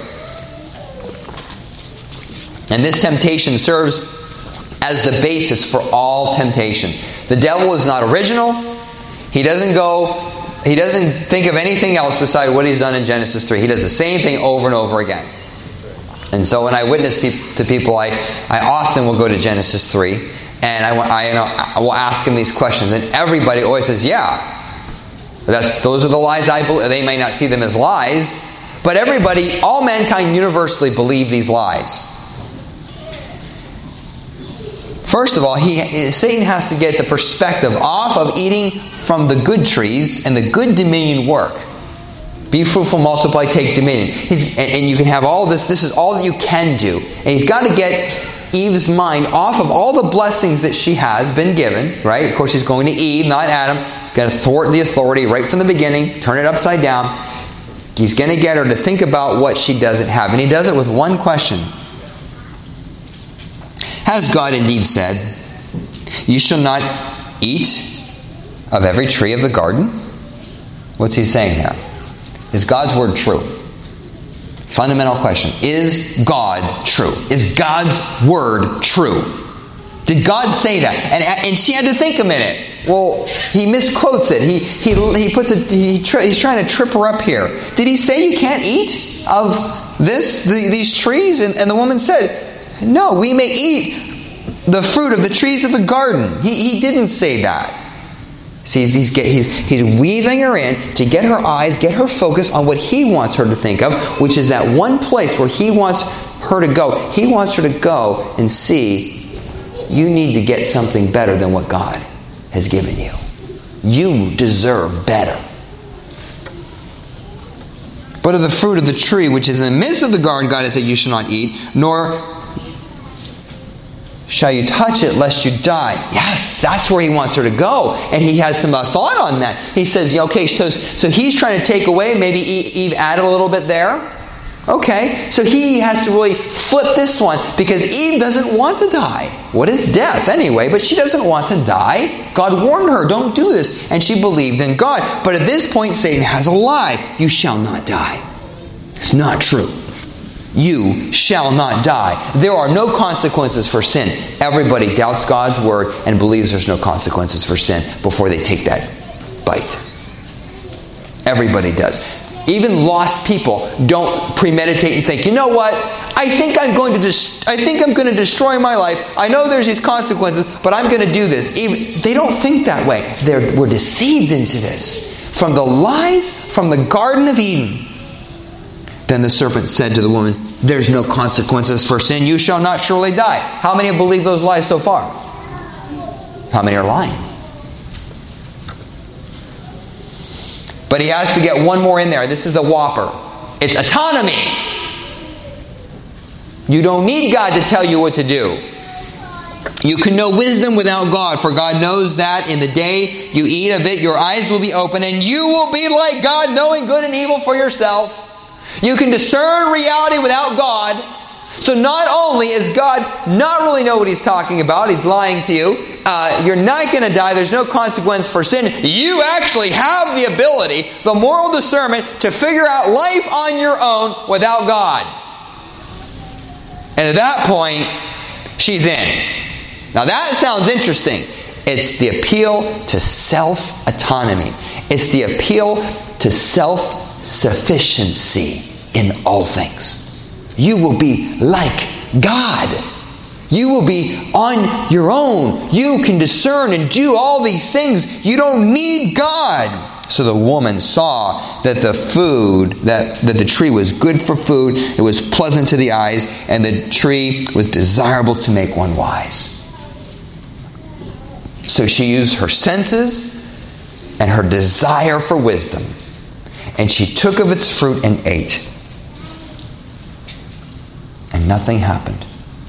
And this temptation serves as the basis for all temptation. The devil is not original. He doesn't go, he doesn't think of anything else beside what he's done in Genesis three. He does the same thing over and over again. And so when I witness pe- to people, I, I often will go to Genesis three, and I, I, you know, I will ask them these questions. And everybody always says, yeah, that's, those are the lies I believe. They may not see them as lies, but everybody, all mankind universally believe these lies. First of all, he, Satan has to get the perspective off of eating from the good trees and the good dominion work. Be fruitful, multiply, take dominion. He's, and, and you can have all this. This is all that you can do. And he's got to get Eve's mind off of all the blessings that she has been given. Right? Of course, he's going to Eve, not Adam. Got to thwart the authority right from the beginning. Turn it upside down. He's going to get her to think about what she doesn't have. And he does it with one question. Has God indeed said, you shall not eat of every tree of the garden? What's he saying there? Is God's word true? Fundamental question. Is God true? Is God's word true? Did God say that? And, and she had to think a minute. Well, he misquotes it. He he he puts a he he's trying to trip her up here. Did he say you can't eat of this the, these trees? And, and the woman said, no, we may eat the fruit of the trees of the garden. He he didn't say that. See, he's, he's, he's, he's weaving her in to get her eyes, get her focus on what he wants her to think of, which is that one place where he wants her to go. He wants her to go and see, you need to get something better than what God has given you. You deserve better. But of the fruit of the tree which is in the midst of the garden, God has said, you shall not eat, nor shall you touch it lest you die. Yes, that's where he wants her to go. And he has some uh, thought on that. He says, okay, so, so he's trying to take away, maybe Eve added a little bit there. Okay, so he has to really flip this one because Eve doesn't want to die. What is death anyway? But she doesn't want to die. God warned her, don't do this. And she believed in God. But at this point, Satan has a lie. You shall not die. It's not true. You shall not die. There are no consequences for sin. Everybody doubts God's word and believes there's no consequences for sin before they take that bite. Everybody does. Even lost people don't premeditate and think, you know what? I think I'm going to dis- I think I'm going to destroy my life. I know there's these consequences, but I'm going to do this. Even, they don't think that way. They're, we're deceived into this. From the lies from the Garden of Eden. Then the serpent said to the woman, there's no consequences for sin. You shall not surely die. How many have believed those lies so far? How many are lying? But he has to get one more in there. This is the whopper. It's autonomy. You don't need God to tell you what to do. You can know wisdom without God, for God knows that in the day you eat of it, your eyes will be open, and you will be like God, knowing good and evil for yourself. You can discern reality without God. So not only is God not really know what he's talking about, he's lying to you, uh, you're not going to die, there's no consequence for sin, you actually have the ability, the moral discernment, to figure out life on your own without God. And at that point, she's in. Now that sounds interesting. It's the appeal to self-autonomy. It's the appeal to self-sufficiency in all things. You will be like God. You will be on your own. You can discern and do all these things. You don't need God. So the woman saw that the food, that, that the tree was good for food, it was pleasant to the eyes, and the tree was desirable to make one wise. So she used her senses and her desire for wisdom, and she took of its fruit and ate. And nothing happened,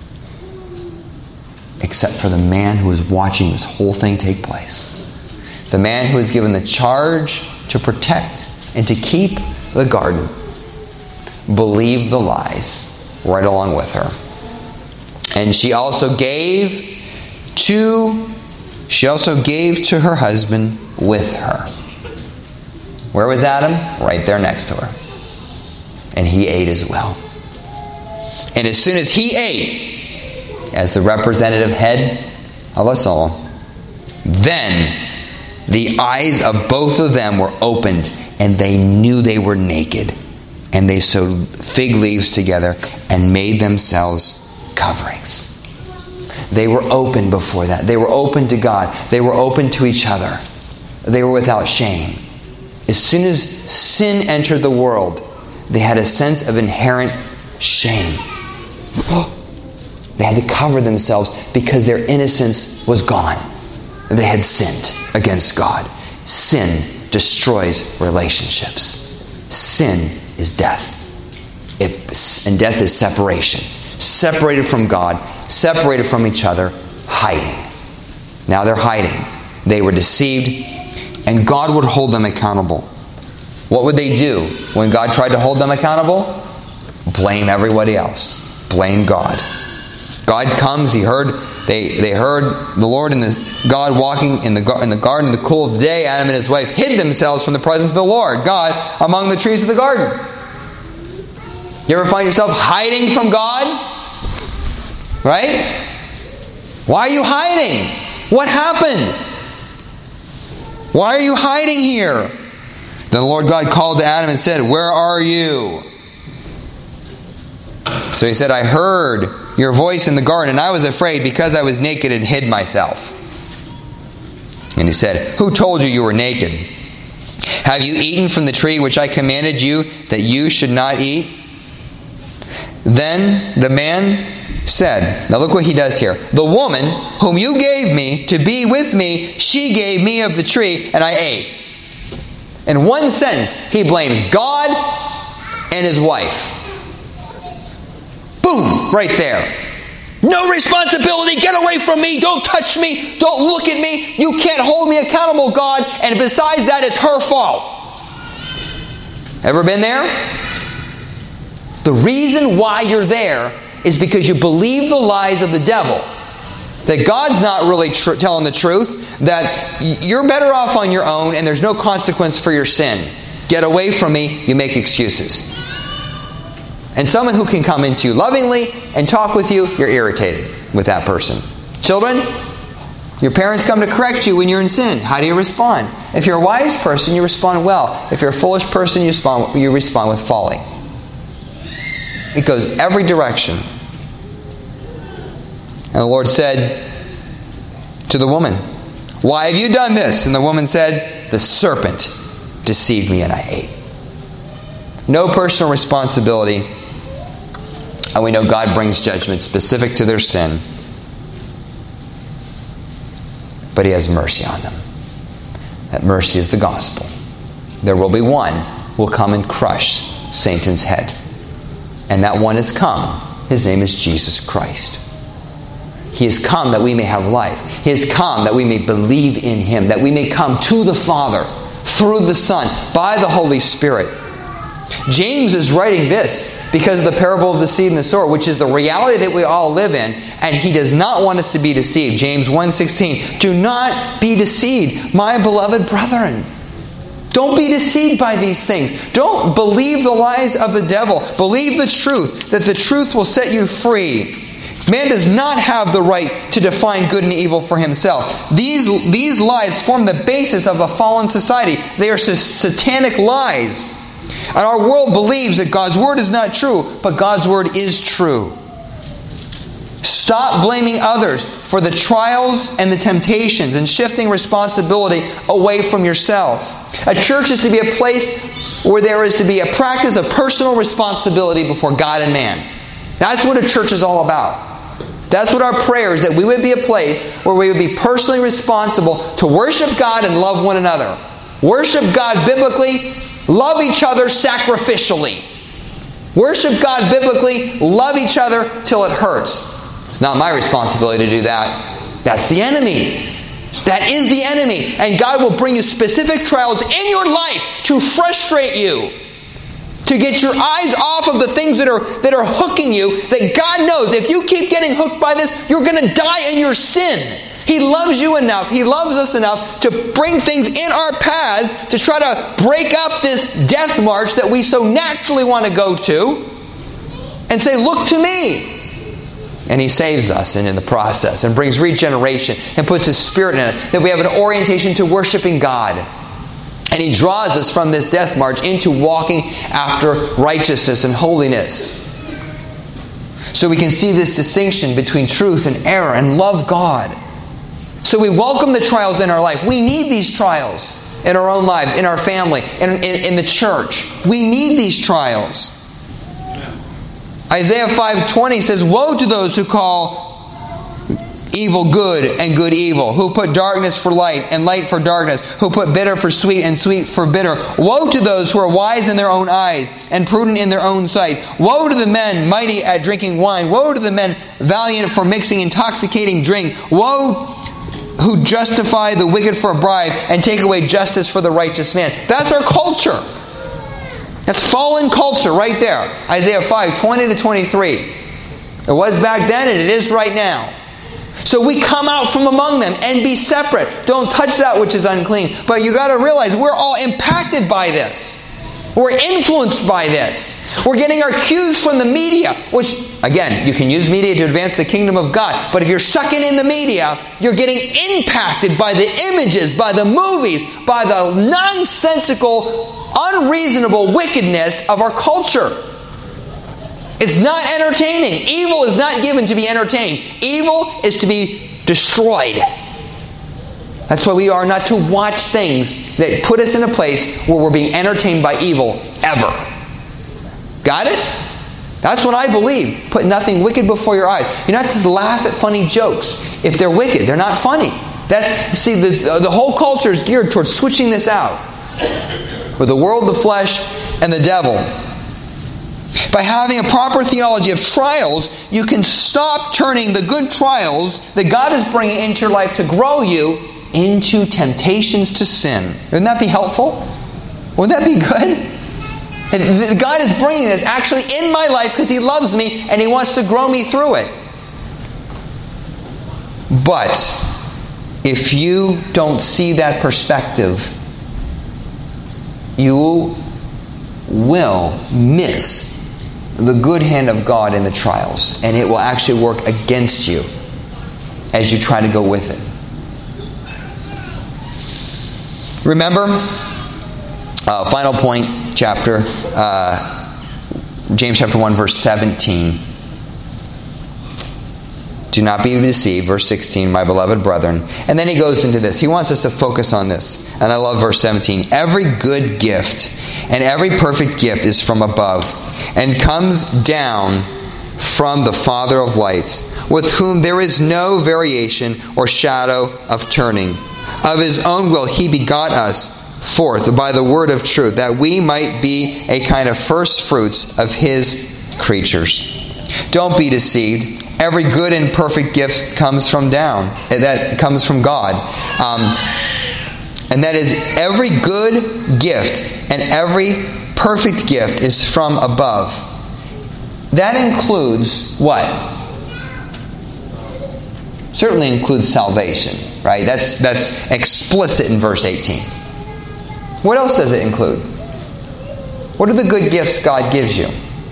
except for the man who was watching this whole thing take place. The man who was given the charge to protect and to keep the garden believed the lies right along with her. And she also gave to she also gave to her husband with her. Where was Adam? Right there next to her. And he ate as well. And as soon as he ate, as the representative head of us all, then the eyes of both of them were opened, and they knew they were naked. And they sewed fig leaves together and made themselves coverings. They were open before that. They were open to God. They were open to each other. They were without shame. As soon as sin entered the world, they had a sense of inherent shame. They had to cover themselves because their innocence was gone. They had sinned against God. Sin destroys relationships. Sin is death. It, and death is separation. Separated from God, separated from each other, hiding. Now they're hiding. They were deceived, and God would hold them accountable. What would they do when God tried to hold them accountable? Blame everybody else. Blame God. God comes, he heard, they, they heard the Lord and the God walking in the, in the garden in the cool of the day. Adam and his wife hid themselves from the presence of the Lord, God, among the trees of the garden. You ever find yourself hiding from God? Right? Why are you hiding? What happened? Why are you hiding here? Then the Lord God called to Adam and said, "Where are you?" So he said, "I heard your voice in the garden, and I was afraid because I was naked and hid myself." And he said, "Who told you you were naked? Have you eaten from the tree which I commanded you that you should not eat?" Then the man said, now look what he does here. "The woman whom you gave me to be with me, she gave me of the tree, and I ate." In one sentence, he blames God and his wife. Boom! Right there. No responsibility. Get away from me. Don't touch me. Don't look at me. You can't hold me accountable, God. And besides that, it's her fault. Ever been there? The reason why you're there is because you believe the lies of the devil. That God's not really tr- telling the truth. That you're better off on your own and there's no consequence for your sin. Get away from me. You make excuses. And someone who can come into you lovingly and talk with you, you're irritated with that person. Children, your parents come to correct you when you're in sin. How do you respond? If you're a wise person, you respond well. If you're a foolish person, you respond, you respond with folly. It goes every direction. And the Lord said to the woman, "Why have you done this?" And the woman said, "The serpent deceived me and I ate." No personal responsibility. And we know God brings judgment specific to their sin. But He has mercy on them. That mercy is the gospel. There will be one who will come and crush Satan's head. And that one has come. His name is Jesus Christ. He has come that we may have life. He has come that we may believe in Him. That we may come to the Father through the Son by the Holy Spirit. James is writing this because of the parable of the seed and the sower, which is the reality that we all live in, and he does not want us to be deceived. James one sixteen, "Do not be deceived, my beloved brethren." Don't be deceived by these things. Don't believe the lies of the devil. Believe the truth, that the truth will set you free. Man does not have the right to define good and evil for himself. These, these lies form the basis of a fallen society. They are satanic lies. And our world believes that God's Word is not true, but God's Word is true. Stop blaming others for the trials and the temptations and shifting responsibility away from yourself. A church is to be a place where there is to be a practice of personal responsibility before God and man. That's what a church is all about. That's what our prayer is, that we would be a place where we would be personally responsible to worship God and love one another. Worship God biblically, love each other sacrificially. Worship God biblically, love each other till it hurts. It's not my responsibility to do that. That's the enemy. That is the enemy. And God will bring you specific trials in your life to frustrate you. To get your eyes off of the things that are, that are hooking you, that God knows if you keep getting hooked by this, you're going to die in your sin. He loves you enough, He loves us enough to bring things in our paths to try to break up this death march that we so naturally want to go to and say, look to me. And He saves us in, in the process and brings regeneration and puts His Spirit in it, that we have an orientation to worshiping God. And He draws us from this death march into walking after righteousness and holiness. So we can see this distinction between truth and error and love God. So we welcome the trials in our life. We need these trials in our own lives, in our family, in, in, in the church. We need these trials. Isaiah five twenty says, woe to those who call evil good and good evil, who put darkness for light and light for darkness, who put bitter for sweet and sweet for bitter. Woe to those who are wise in their own eyes and prudent in their own sight. Woe to the men mighty at drinking wine. Woe to the men valiant for mixing intoxicating drink. Woe who justify the wicked for a bribe and take away justice for the righteous man. That's our culture. That's fallen culture right there. Isaiah five twenty to twenty-three. It was back then and it is right now. So we come out from among them and be separate. Don't touch that which is unclean. But you got to realize we're all impacted by this. We're influenced by this. We're getting our cues from the media, which, again, you can use media to advance the kingdom of God. But if you're sucking in the media, you're getting impacted by the images, by the movies, by the nonsensical, unreasonable wickedness of our culture. It's not entertaining. Evil is not given to be entertained. Evil is to be destroyed. That's why we are not to watch things that put us in a place where we're being entertained by evil ever. Got it? That's what I believe. Put nothing wicked before your eyes. You're not to laugh at funny jokes. If they're wicked, they're not funny. That's see, the, the whole culture is geared towards switching this out. With the world, the flesh, and the devil. By having a proper theology of trials, you can stop turning the good trials that God is bringing into your life to grow you into temptations to sin. Wouldn't that be helpful? Wouldn't that be good? And God is bringing this actually in my life because He loves me and He wants to grow me through it. But if you don't see that perspective, you will miss the good hand of God in the trials, and it will actually work against you as you try to go with it. Remember, uh, final point, chapter, uh, James chapter one, verse seventeen. Do not be deceived, verse sixteen, my beloved brethren. And then he goes into this. He wants us to focus on this. And I love verse seventeen. Every good gift and every perfect gift is from above and comes down from the Father of lights, with whom there is no variation or shadow of turning. Of His own will He begot us forth by the word of truth, that we might be a kind of first fruits of His creatures. Don't be deceived. Every good and perfect gift comes from down. That comes from God. Um, and that is, every good gift and every perfect gift is from above. That includes what? Certainly includes salvation, right? That's that's explicit in verse eighteen. What else does it include? What are the good gifts God gives you?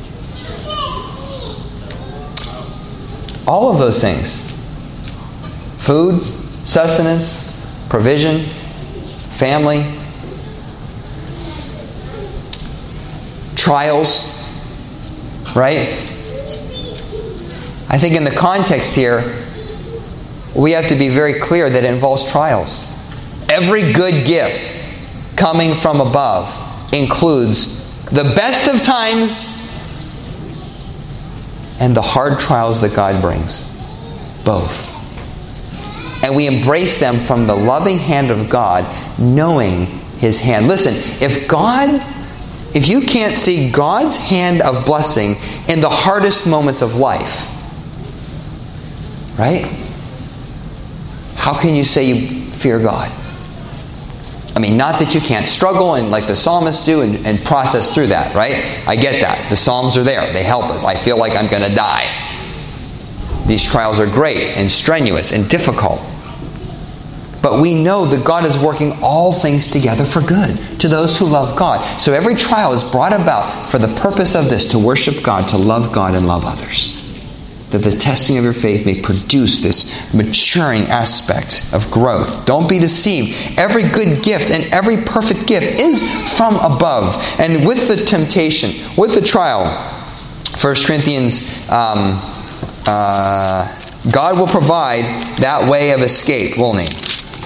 All of those things. Food, sustenance, provision, family, trials, right? I think in the context here, we have to be very clear that it involves trials. Every good gift coming from above includes the best of times and the hard trials that God brings. Both. And we embrace them from the loving hand of God, knowing His hand. Listen, if God, if you can't see God's hand of blessing in the hardest moments of life, right? How can you say you fear God? I mean, not that you can't struggle and like the psalmists do and, and process through that, right? I get that. The Psalms are there. They help us. I feel like I'm going to die. These trials are great and strenuous and difficult. But we know that God is working all things together for good to those who love God. So every trial is brought about for the purpose of this, to worship God, to love God and love others. That the testing of your faith may produce this maturing aspect of growth. Don't be deceived. Every good gift and every perfect gift is from above. And with the temptation, with the trial, First Corinthians, um, uh, God will provide that way of escape, won't He?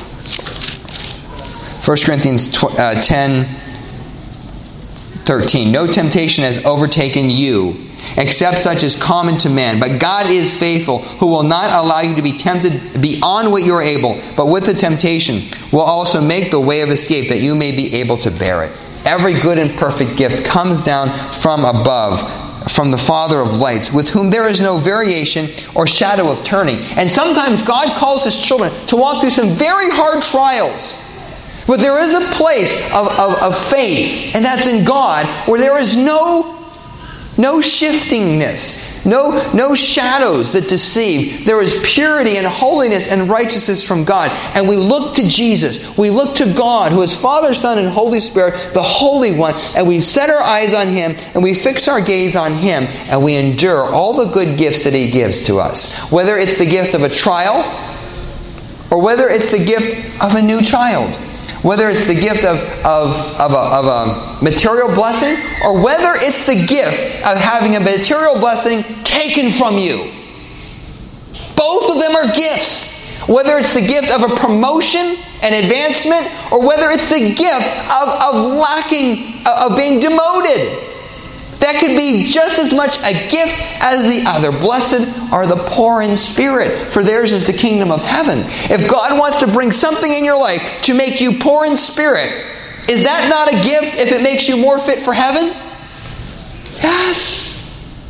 First Corinthians ten thirteen. No temptation has overtaken you, except such as common to man. But God is faithful, who will not allow you to be tempted beyond what you are able, but with the temptation will also make the way of escape, that you may be able to bear it. Every good and perfect gift comes down from above, from the Father of lights, with whom there is no variation or shadow of turning. And sometimes God calls His children to walk through some very hard trials. But there is a place of, of, of faith, and that's in God, where there is no, no shiftingness, no, no shadows that deceive. There is purity and holiness and righteousness from God. And we look to Jesus. We look to God, who is Father, Son, and Holy Spirit, the Holy One. And we set our eyes on Him, and we fix our gaze on Him, and we endure all the good gifts that He gives to us. Whether it's the gift of a trial, or whether it's the gift of a new child. Whether it's the gift of, of, of, a, of a material blessing, or whether it's the gift of having a material blessing taken from you. Both of them are gifts. Whether it's the gift of a promotion, an advancement, or whether it's the gift of, of lacking, of being demoted. That could be just as much a gift as the other. Blessed are the poor in spirit, for theirs is the kingdom of heaven. If God wants to bring something in your life to make you poor in spirit, is that not a gift if it makes you more fit for heaven? Yes.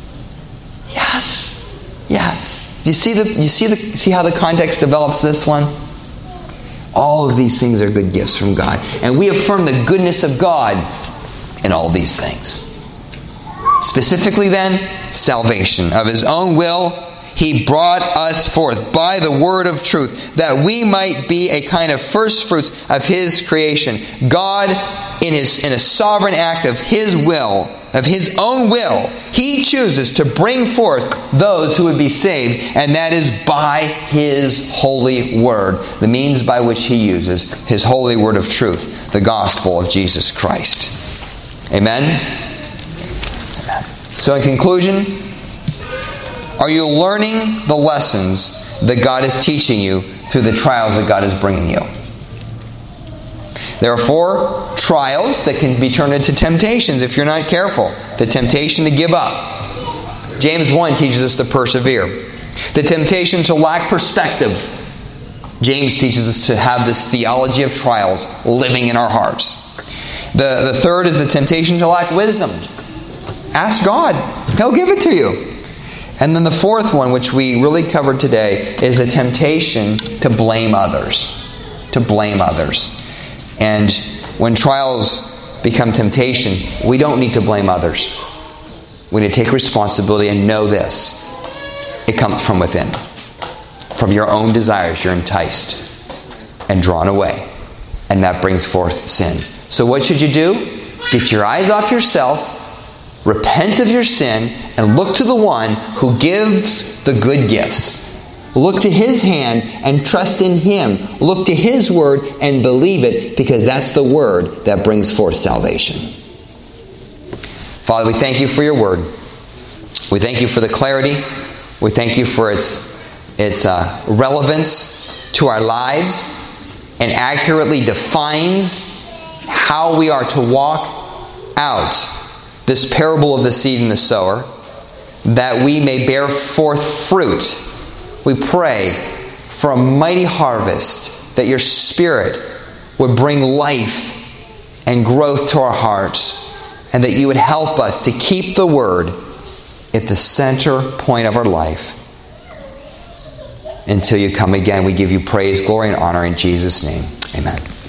Yes. Yes. Do you see the you see the see how the context develops this one? All of these things are good gifts from God. And we affirm the goodness of God in all these things. Specifically then, salvation. Of His own will, He brought us forth by the word of truth, that we might be a kind of first fruits of His creation. God, in His in a sovereign act of His will, of His own will, He chooses to bring forth those who would be saved, and that is by His holy word, the means by which He uses His holy word of truth, the gospel of Jesus Christ. Amen? So in conclusion, are you learning the lessons that God is teaching you through the trials that God is bringing you? There are four trials that can be turned into temptations if you're not careful. The temptation to give up. James one teaches us to persevere. The temptation to lack perspective. James teaches us to have this theology of trials living in our hearts. The, the third is the temptation to lack wisdom. Ask God. He'll give it to you. And then the fourth one, which we really covered today, is the temptation to blame others. To blame others. And when trials become temptation, we don't need to blame others. We need to take responsibility and know this. It comes from within. From your own desires, you're enticed and drawn away. And that brings forth sin. So what should you do? Get your eyes off yourself. Repent of your sin and look to the one who gives the good gifts. Look to His hand and trust in Him. Look to His word and believe it, because that's the word that brings forth salvation. Father, we thank You for Your word. We thank You for the clarity We thank you for its, its uh, relevance to our lives and accurately defines how we are to walk out this parable of the seed and the sower, that we may bear forth fruit. We pray for a mighty harvest, that your Spirit would bring life and growth to our hearts, and that you would help us to keep the Word at the center point of our life. Until you come again, we give you praise, glory, and honor in Jesus' name. Amen.